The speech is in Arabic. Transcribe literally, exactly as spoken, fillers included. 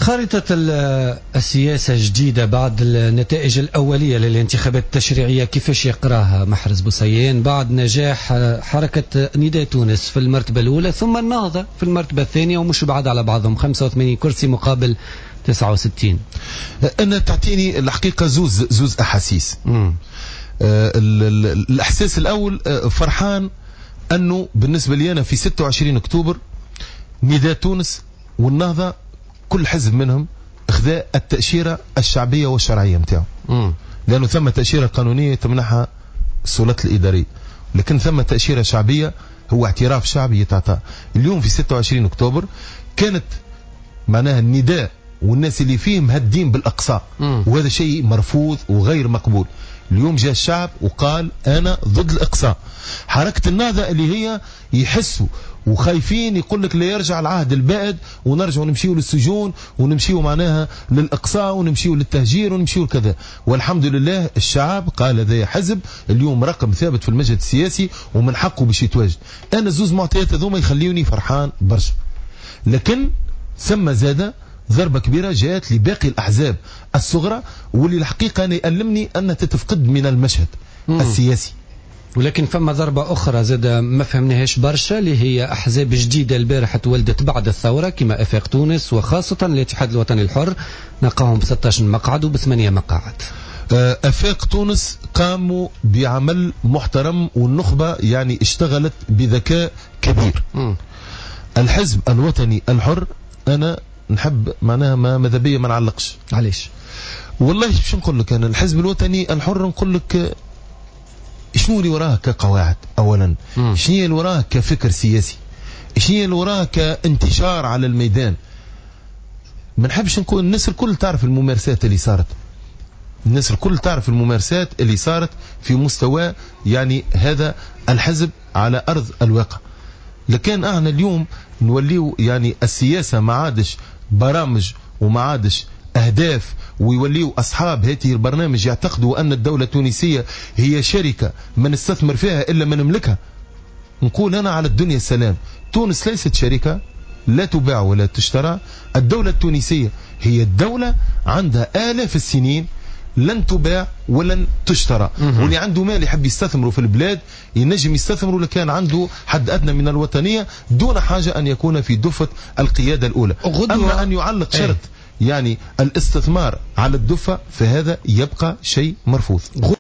خارطة السياسة جديدة بعد النتائج الأولية للانتخابات التشريعية، كيفاش يقراها محرز بوصيان بعد نجاح حركة نداء تونس في المرتبة الأولى ثم النهضة في المرتبة الثانية ومش بعاد على بعضهم خمسة وثمانين كرسي مقابل تسعة وستين؟ أنا تعطيني الحقيقة زوز زوز أحاسيس. آه الإحساس الأول آه فرحان أنه بالنسبة لي أنا في ستة وعشرين أكتوبر نداء تونس والنهضة كل حزب منهم اخذاء التأشيرة الشعبية والشرعية متاعه، لأنه ثم تأشيرة قانونية تمنحها السلطات الإدارية، لكن ثم تأشيرة شعبية هو اعتراف شعبي يتعطى. اليوم في ستة وعشرين أكتوبر كانت معناها النداء والناس اللي فيه مهدين بالأقصاء، وهذا شيء مرفوض وغير مقبول. اليوم جاء الشعب وقال أنا ضد الإقصاء. حركة النهضة اللي هي يحسوا وخايفين يقول لك لا يرجع العهد البائد ونرجع نمشيو للسجون ونمشيو معناها للإقصاء ونمشيو للتهجير ونمشيو كذا، والحمد لله الشعب قال هذا حزب اليوم رقم ثابت في المجلس السياسي ومن حقه باش يتواجد. أنا زوز معطيات هذوما يخليوني فرحان برشا، لكن ثم زاد ضربة كبيرة جاءت لباقي الأحزاب الصغرى واللي الحقيقة أنا يألمني أن تتفقد من المشهد مم. السياسي. ولكن فما ضربة أخرى زاد ما فهمناهاش برشا اللي هي أحزاب جديدة البارحة تولدت بعد الثورة كما أفاق تونس وخاصة الاتحاد الوطني الحر نلقاهم ب ستة عشر مقعد وبثمانية مقاعد. أفاق تونس قاموا بعمل محترم والنخبة يعني اشتغلت بذكاء كبير. م. الحزب الوطني الحر أنا نحب معناها ما ماذا بيا ما نعلقش. علاش؟ والله شو نقول لك أنا الحزب الوطني الحر نقول لك شنو اللي وراه كقواعد أولا، شنو اللي وراه كفكر سياسي، شنو اللي وراه كانتشار على الميدان. ما نحبش نقول الناس الكل تعرف الممارسات اللي صارت، الناس الكل تعرف الممارسات اللي صارت في مستوى يعني هذا الحزب على أرض الواقع. لكن احنا اليوم نوليو يعني السياسة ما عادش برامج وما عادش أهداف، ويوليوا أصحاب هذه البرنامج يعتقدوا أن الدولة التونسية هي شركة ما نستثمر فيها إلا ما نملكها. نقول أنا على الدنيا السلام، تونس ليست شركة لا تباع ولا تشترى. الدولة التونسية هي الدولة عندها آلاف السنين لن تباع ولن تشترى، واللي عنده مال يحب يستثمروا في البلاد ينجم يستثمروا لكان عنده حد أدنى من الوطنية دون حاجة أن يكون في دفة القيادة الأولى. أما أن يعلق شرط يعني الاستثمار على الدفة فهذا يبقى شيء مرفوض.